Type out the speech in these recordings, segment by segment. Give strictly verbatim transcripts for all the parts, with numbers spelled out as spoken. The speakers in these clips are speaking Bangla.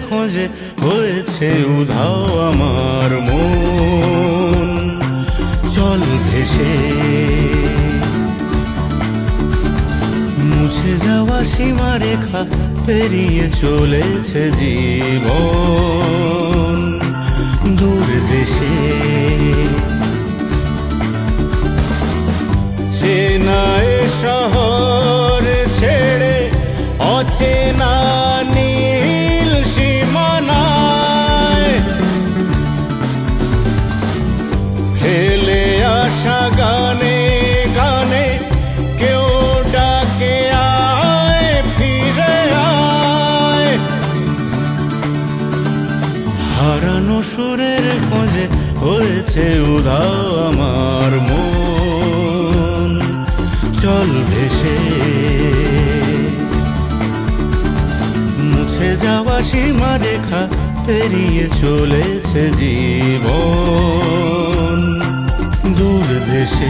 খোঁজে হয়েছে উধাও আমার মন। চল ভেসে মুছে যাওয়া সীমারেখা পেরিয়ে চলেছে জীবন দূর দেশে। চেনা এ শহর ছেড়ে অচেনা নীল সীমানায় ফেলে আসা গানে গানে কেউ ডাকে আয় ফিরে আয়। হারানো সুরের খোঁজে হয়েছে উধাও আমার মন। চল ভেসে মুছে যাওয়া সীমারেখা পেরিয়ে চলেছে জীবন দূর দেশে।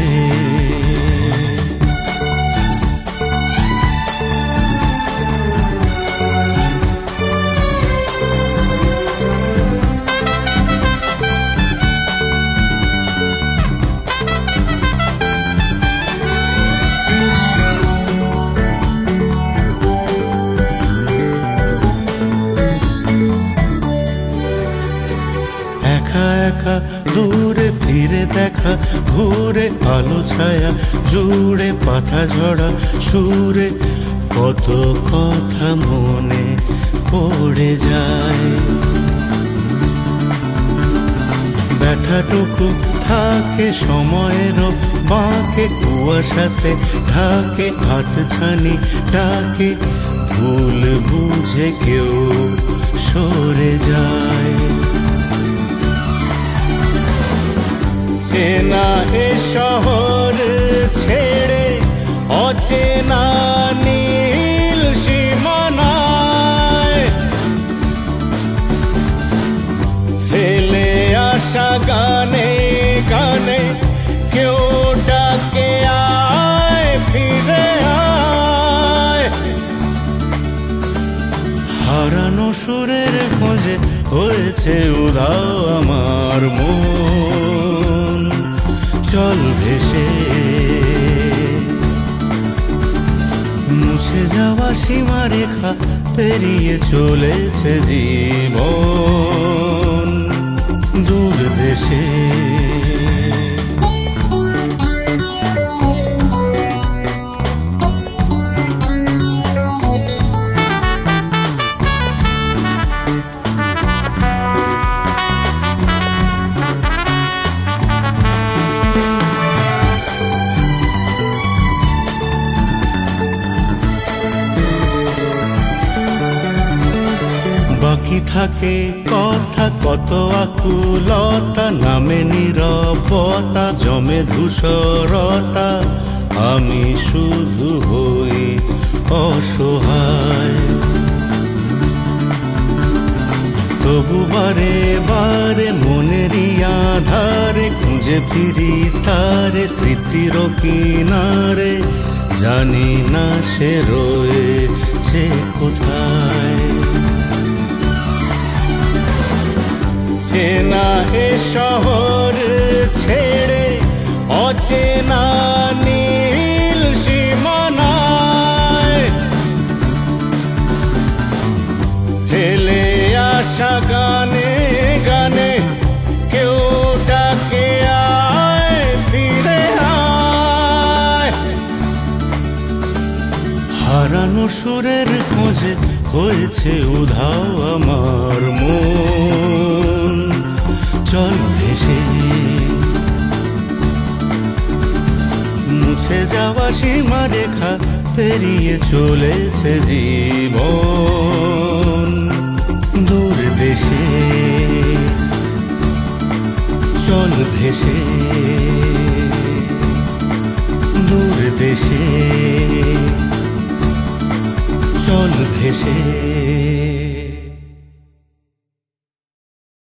একা দূরে ফিরে দেখা ঘুরে আলো ছায়া জুড়ে পাতা ঝরা সুরে কত কথা মনে পড়ে যায়। ব্যথাটুকু থাকে সময়ের বাঁকে কুয়াশাতে ঢাকে হাতছানি ডাকে ভুল বুঝে কেউ সরে যায়। চেনা এ শহর ছেড়ে অচেনা নীল সীমানায় ফেলে আসা গানে গানে কেউ ডাকে আয় ফিরে আয়। হারানো সুরের খোঁজে হয়েছে উধাও আমার মন। চল ভেসে মুছে যাওয়া সীমারেখা পেরিয়ে চলেছে জীবন দূর দেশে। বাকি থাকে কথা কত আকুলতা নামে নীরবতা জমে ধূসরতা আমি শুধু হই অসহায়। তবু বারে বারে মনেরই আধারে খুঁজে ফিরি তারে স্মৃতির কিনারে জানি না সে রয়েছে কোথায়। চেনা এ শহর ছেড়ে অচেনা নীল সীমানায় ফেলে আসা গানে গানে কেউ ডাকে আয় ফিরে আয়। হারানো সুরের খোঁজে হয়েছে উধাও আমার মন। চল ভেসে মুছে যাওয়া সীমারেখা পেরিয়ে চলেছে জীবন দূর দেশে। চল ভেসে দূর দেশে চল ভেসে।